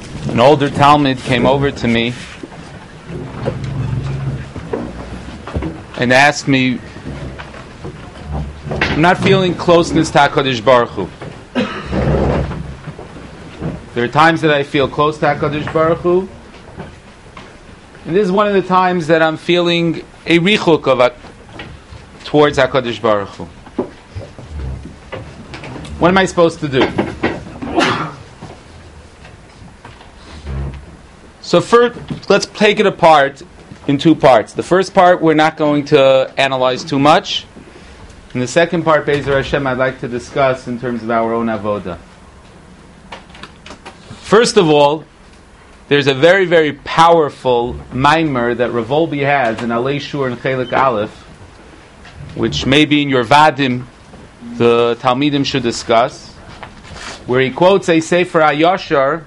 An older Talmud came over to me and asked me, I'm not feeling closeness to HaKadosh Baruch Hu. There are times that I feel close to HaKadosh Baruch Hu, and this is one of the times that I'm feeling a richuk towards HaKadosh Baruch Hu. What am I supposed to do? So first, let's take it apart in two parts. The first part we're not going to analyze too much. And the second part, Be'ezer Hashem, I'd like to discuss in terms of our own avoda. First of all, there's a very, very powerful maimer that Rav Wolbe has in Alei Shur and Chelik Aleph, which maybe in your Vadim the Talmidim should discuss, where he quotes a Sefer HaYashar,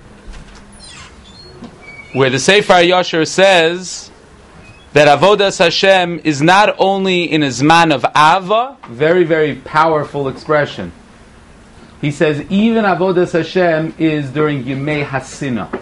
where the Sefer HaYashar says that Avodas Hashem is not only in a Zman of Ava, very, very powerful expression. He says even Avodas Hashem is during Yemei Hasina.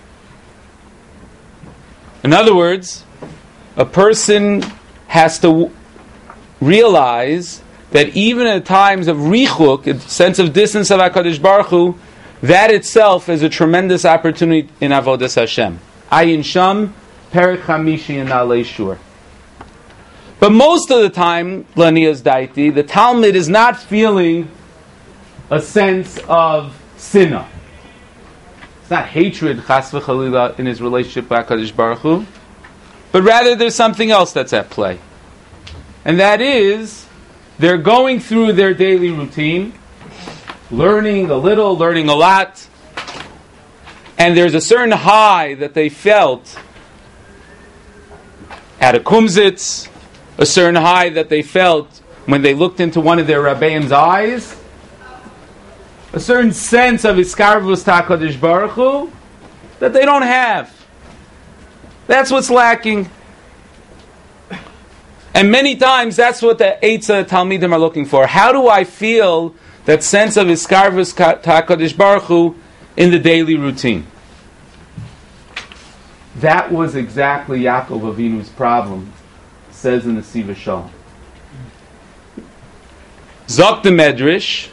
In other words, a person has to realize that even at times of richuk, a sense of distance of HaKadosh Baruch Hu, that itself is a tremendous opportunity in Avodas Hashem. Ayin Sham, Perek Chamishi in Alei Shur. But most of the time, Lanias Daiti, the Talmud is not feeling a sense of sinna. It's not hatred, chas v'chalila, in his relationship with HaKadosh Baruch Hu, but rather there's something else that's at play. And that is, they're going through their daily routine, learning a little, learning a lot, and there's a certain high that they felt at a kumzitz, a certain high that they felt when they looked into one of their Rabbeim's eyes, a certain sense of iskarvus HaKadosh Baruch Hu that they don't have. That's what's lacking. And many times that's what the Eitzah Talmidim are looking for. How do I feel that sense of iskarvus HaKadosh Baruch Hu in the daily routine? That was exactly Yaakov Avinu's problem, says in the Siva Shalom. Zok the Medrash,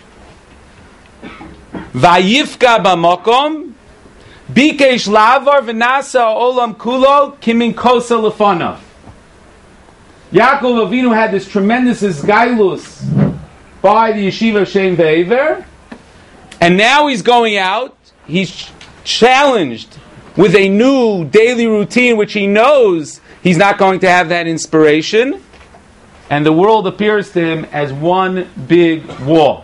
Vayifka b'makom, bikesh lavar v'nasa olam kulo kimin kosa lefanav. Yaakov Avinu had this tremendous isgailus by the yeshiva Shem Ve'ever, and now he's going out, he's challenged with a new daily routine which he knows he's not going to have that inspiration, and the world appears to him as one big wall.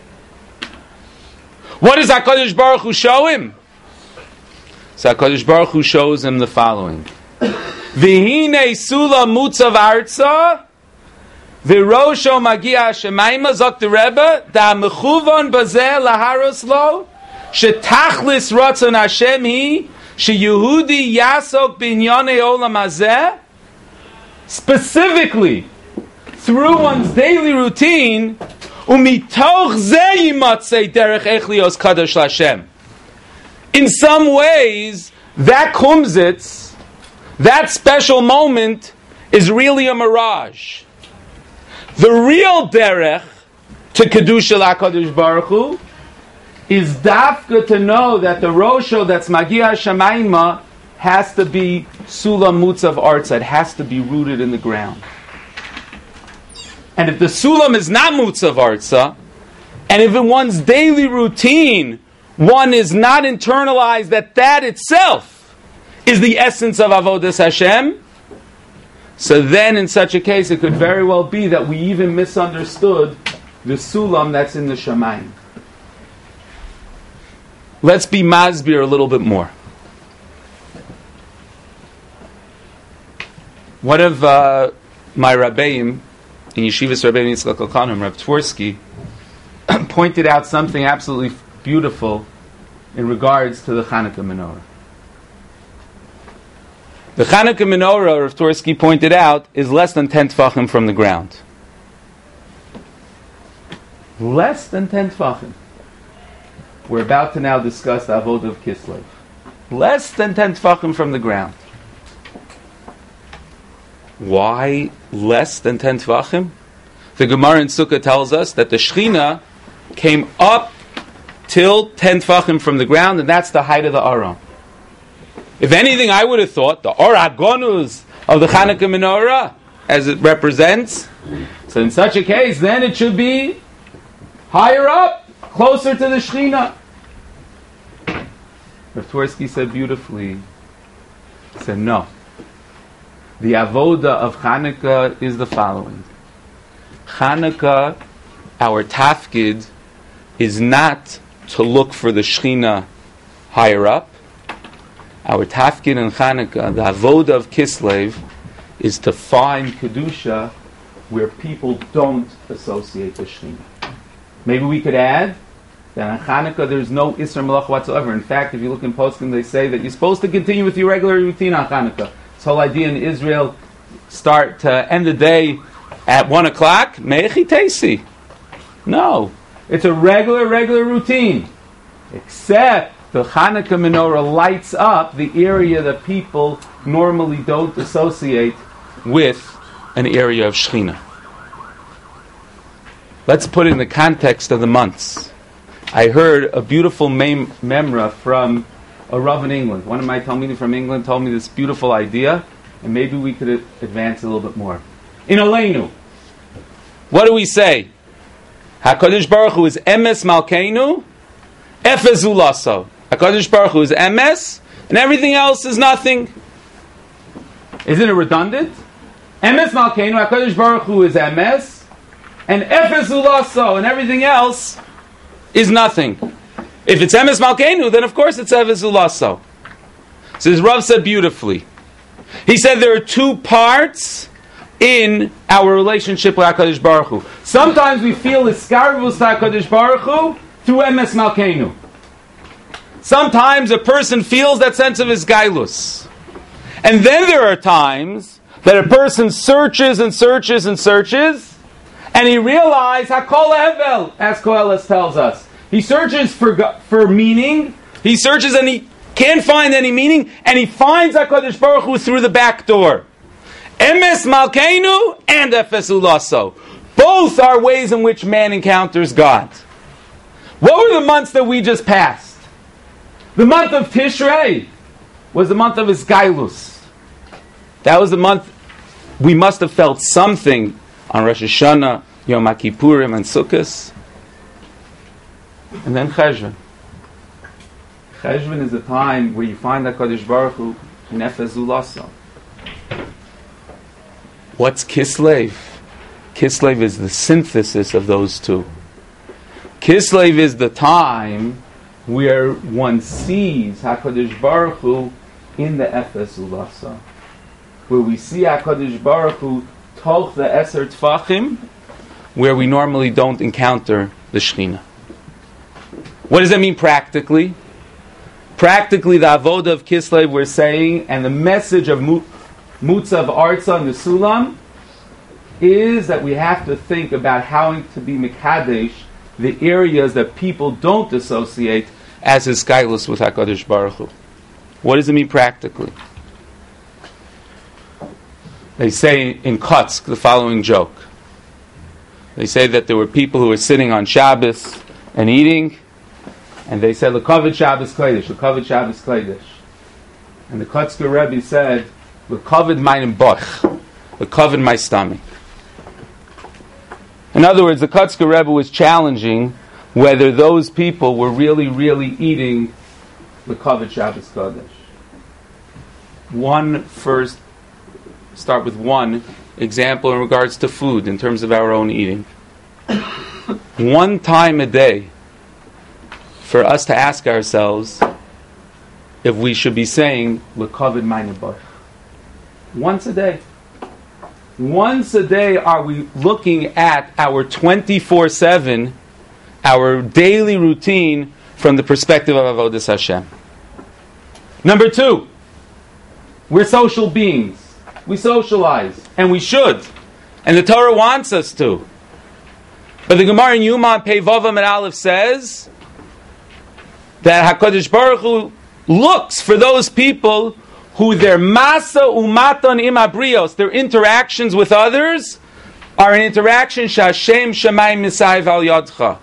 What does HaKadosh Baruch Hu show him? So HaKadosh Baruch Hu shows him the following. V'hine sula mutzav arza v'rosho magia shemaima zok the Rebbe da mechuvon bazeh laharos lo shetachlis ratzon Hashem hi sheyehudi yasok binyane olam hazeh, specifically through one's daily routine umitoch zeh yimatzei derech echlios kadosh Hashem. In some ways, that kumzitz, that special moment, is really a mirage. The real derech to Kedusha HaKadosh Baruch Hu is dafka to know that the rosho that's Magia Shamayma has to be Sulam Mutzav Arza. It has to be rooted in the ground. And if the Sulam is not Mutzav Arza, and if in one's daily routine one is not internalized that itself is the essence of Avodas Hashem, so then in such a case it could very well be that we even misunderstood the Sulam that's in the Shamayim. Let's be masbir a little bit more. One of my Rabbeim, in Yeshivas Rabbeim Yitzchak Elkanim, Rav Tversky, pointed out something absolutely beautiful in regards to the Chanukah menorah. The Chanukah menorah, Rav Tversky pointed out, is less than 10 tefachim from the ground. Less than 10 tefachim. We're about to now discuss the Avodah of Kislev. less than 10 tefachim from the ground. Why less than 10 tefachim? The Gemara in Sukkah tells us that the Shechina came up till 10 tefachim from the ground, and that's the height of the Aron. If anything, I would have thought the Or HaGonuz of the Chanukah menorah, as it represents, so in such a case, then it should be higher up, closer to the Shechina. Rav Twersky said beautifully, he said no. The avoda of Chanukah is the following. Chanukah, our tafkid, is not to look for the Shechina higher up. Our tafkid in Chanukah, the avoda of Kislev, is to find Kedusha where people don't associate the Shechina. Maybe we could add that on Chanukah there's no Isser Malach whatsoever. In fact, if you look in Poskim, they say that you're supposed to continue with your regular routine on Chanukah. This whole idea in Israel, start to end the day at 1 o'clock, Me'echi Teisi. No. It's a regular routine. Except the Chanukah menorah lights up the area that people normally don't associate with an area of Shechina. Let's put it in the context of the months. I heard a beautiful memra from a Rav in England. One of my Talmidim from England told me this beautiful idea, and maybe we could advance a little bit more. In Aleinu, what do we say? HaKadosh Baruch Hu is Emes Malkeinu, Efes Ulaso. HaKadosh Baruch Hu is Emes, and everything else is nothing. Isn't it redundant? Emes Malkeinu, HaKadosh Baruch Hu is Emes, and Efes Ulaso, and everything else is nothing. If it's Emes Malkeinu, then of course it's Efes Ulaso. So as Rav said beautifully, he said there are two parts in our relationship with HaKadosh Baruch Hu. Sometimes we feel iskarvus to HaKadosh Baruch Hu through Emes Malkeinu. Sometimes a person feels that sense of his gailus. And then there are times that a person searches and searches and searches, and he realizes, Hakol Hevel, as Koheles tells us. He searches for meaning, he searches and he can't find any meaning, and he finds HaKadosh Baruch Hu through the back door. Emes Malkeinu and Efes Ulaso. Both are ways in which man encounters God. What were the months that we just passed? The month of Tishrei was the month of Isgailus. That was the month we must have felt something on Rosh Hashanah, Yom HaKippurim, and Sukkot. And then Cheshvan. Cheshvan is a time where you find HaKadosh Baruch Hu in Efes Ulaso. What's Kislev? Kislev is the synthesis of those two. Kislev is the time where one sees HaKadosh Baruch Hu in the Efes Ulaso. Where we see HaKadosh Baruch Hu toch the Eser Tfachim, where we normally don't encounter the Shechina. What does that mean practically? Practically, the avoda of Kislev we're saying, and the message of Mutzav Arza and the Sulam, is that we have to think about how to be Mekadesh, the areas that people don't associate as his Skailus with HaKadosh Baruch Hu. What does it mean practically? They say in Kotsk the following joke. They say that there were people who were sitting on Shabbos and eating, and they said, L'kavod Shabbos Kodesh, L'kavod Shabbos Kodesh. And the Kotzker Rebbe said, L'kavod meinem boch, L'kavod my stomach. In other words, the Kotzker Rebbe was challenging whether those people were really eating L'kavod Shabbos Kodesh. Start with one example in regards to food, in terms of our own eating. One time a day, for us to ask ourselves if we should be saying L'kavod meinem boch. Once a day. Once a day are we looking at our 24/7, our daily routine from the perspective of Avodas Hashem. Number two, we're social beings. We socialize, and we should. And the Torah wants us to. But the Gemara in Yuma Pei Vav Amud Aleph says that HaKadosh Baruch Hu looks for those people who their masa umaton im abrios, their interactions with others, are an interaction shashem shemayim misayv al yadcha.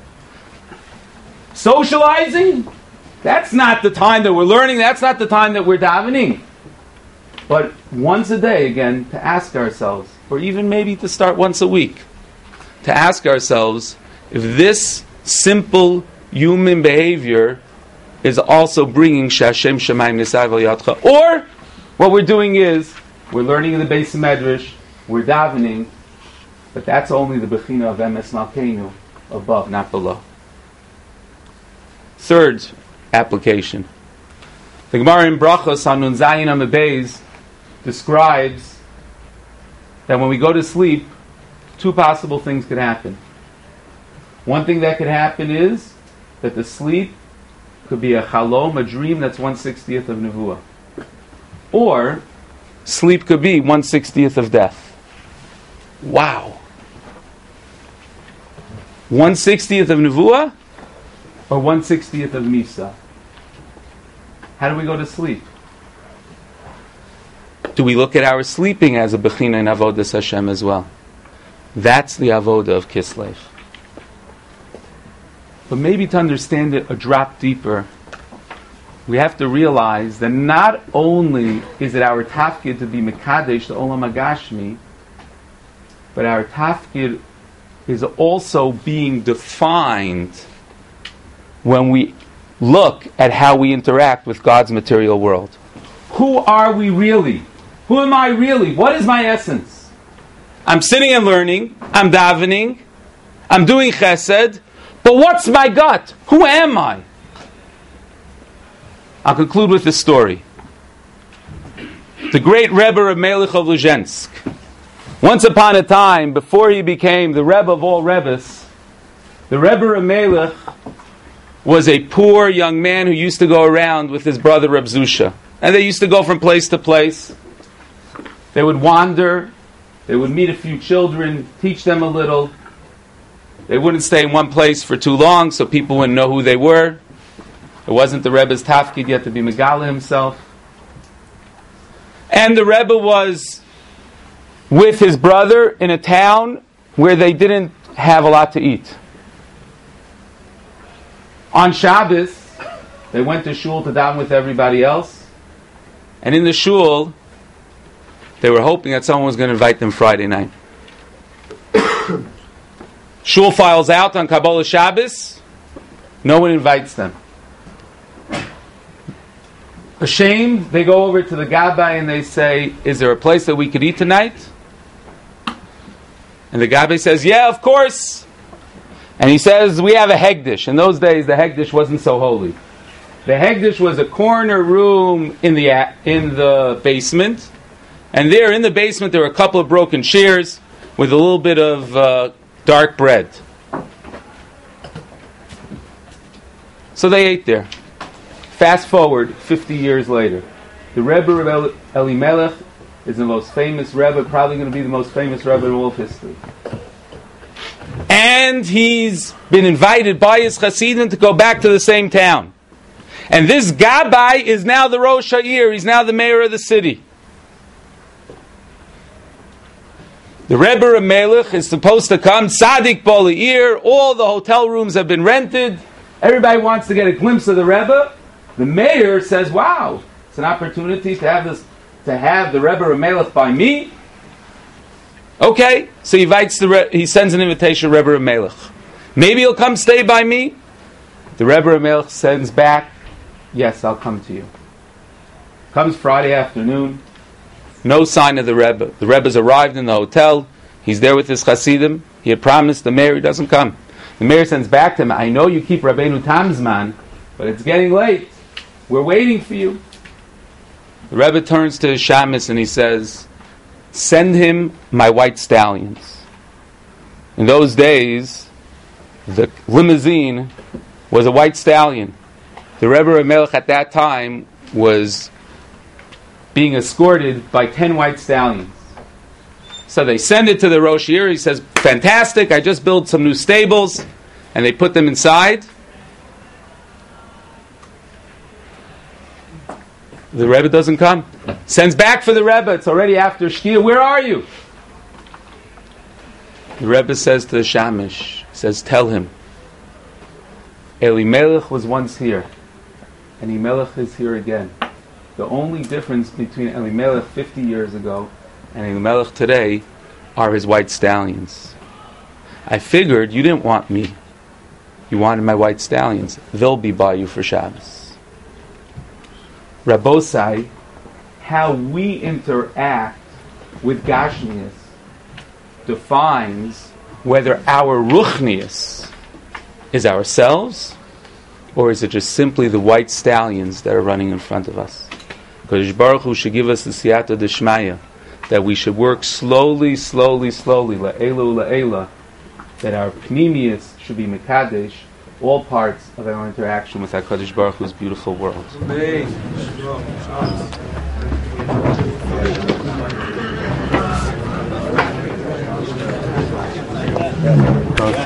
Socializing, that's not the time that we're learning, that's not the time that we're davening. But once a day, again, to ask ourselves, or even maybe to start once a week, to ask ourselves if this simple human behavior is also bringing Shashem Shemayim Nisai V'Yatcha. Or, what we're doing is, we're learning in the Beis Medrash, we're davening, but that's only the Bechina of Emes Malkeinu, above, not below. Third application. The Gemara in Brachos on Nun Zayin Amud Beis describes that when we go to sleep, two possible things could happen. One thing that could happen is that the sleep could be a chalom, a dream that's 1/60th of nevuah. Or sleep could be 1/60th of death. Wow. 1/60th of nevuah or 1/60th of misa? How do we go to sleep? Do we look at our sleeping as a bechina in avodas Hashem as well? That's the avoda of Kislev. But maybe to understand it a drop deeper, we have to realize that not only is it our tafkid to be mekadesh, the olam hagashmi, but our tafkid is also being defined when we look at how we interact with God's material world. Who are we really? Who am I really? What is my essence? I'm sitting and learning, I'm davening, I'm doing chesed, but what's my gut? Who am I? I'll conclude with this story. The great Rebbe of Melech of Luzhensk. Once upon a time, before he became the Rebbe of all Rebbes, the Rebbe of Melech was a poor young man who used to go around with his brother Reb Zusha. And they used to go from place to place. They would wander, they would meet a few children, teach them a little. They wouldn't stay in one place for too long, so people wouldn't know who they were. It wasn't the Rebbe's tafkid yet to be Megala himself. And the Rebbe was with his brother in a town where they didn't have a lot to eat. On Shabbos, they went to shul to daven with everybody else. And in the shul, they were hoping that someone was going to invite them Friday night. Shul files out on Kabbalah Shabbos. No one invites them. Ashamed, they go over to the Gabbai and they say, is there a place that we could eat tonight? And the Gabbai says, yeah, of course. And he says, we have a Hegdish. In those days, the Hegdish wasn't so holy. The Hegdish was a corner room in the basement. And there in the basement, there were a couple of broken chairs with a little bit of dark bread. So they ate there. Fast forward 50 years later. The Rebbe of Elimelech is the most famous Rebbe, probably going to be the most famous Rebbe in all of history. And he's been invited by his Hasidim to go back to the same town. And this Gabbai is now the Rosh Ha'ir, he's now the mayor of the city. The Rebbe of Melech is supposed to come, Tzaddik Bola'ir, all the hotel rooms have been rented, everybody wants to get a glimpse of the Rebbe. The mayor says, wow, it's an opportunity to have the Rebbe of Melech by me. Okay, so he sends an invitation to Rebbe of Melech. Maybe he'll come stay by me. The Rebbe of Melech sends back, yes, I'll come to you. Comes Friday afternoon, no sign of the Rebbe. The Rebbe's arrived in the hotel. He's there with his Hasidim. He had promised the mayor, he doesn't come. The mayor sends back to him, I know you keep Rabbeinu Tamzman, but it's getting late. We're waiting for you. The Rebbe turns to his shamus and he says, send him my white stallions. In those days, the limousine was a white stallion. The Rebbe of Melech at that time was being escorted by 10 white stallions. So they send it to the Rosh Ha'ir. He says, fantastic, I just built some new stables. And they put them inside. The Rebbe doesn't come. Sends back for the Rebbe. It's already after Shkia. Where are you? The Rebbe says to the Shamish, says, tell him, Elimelech was once here, and Elimelech is here again. The only difference between Elimelech 50 years ago and Elimelech today are his white stallions. I figured you didn't want me. You wanted my white stallions. They'll be by you for Shabbos. Rabbosai, how we interact with Gashmias defines whether our Ruchnius is ourselves, or is it just simply the white stallions that are running in front of us? Kodesh Baruch Hu should give us the siyata d'shmaya, that we should work slowly, la'ela, that our pnimius should be mekadesh, all parts of our interaction with HaKadosh Baruch Hu's beautiful world.